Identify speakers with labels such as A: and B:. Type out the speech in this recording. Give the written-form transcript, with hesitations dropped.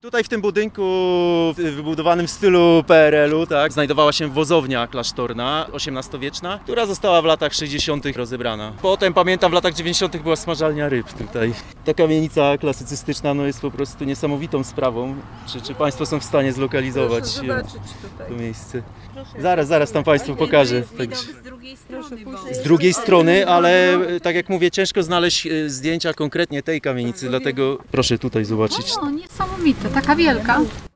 A: Tutaj w tym budynku wybudowanym w stylu PRL-u, tak, znajdowała się wozownia klasztorna XVIII-wieczna, która została w latach 60. rozebrana. Potem pamiętam w latach 90. była smażalnia ryb tutaj. Ta kamienica klasycystyczna jest po prostu niesamowitą sprawą. Czy Państwo są w stanie zlokalizować
B: Proszę zobaczyć tutaj.
A: to miejsce? Zaraz tam Państwu pokażę.
C: Widok z drugiej strony.
A: Z drugiej strony, ale tak jak mówię, ciężko znaleźć zdjęcia konkretnie tej kamienicy, dlatego proszę tutaj zobaczyć.
D: No, niesamowite, taka wielka.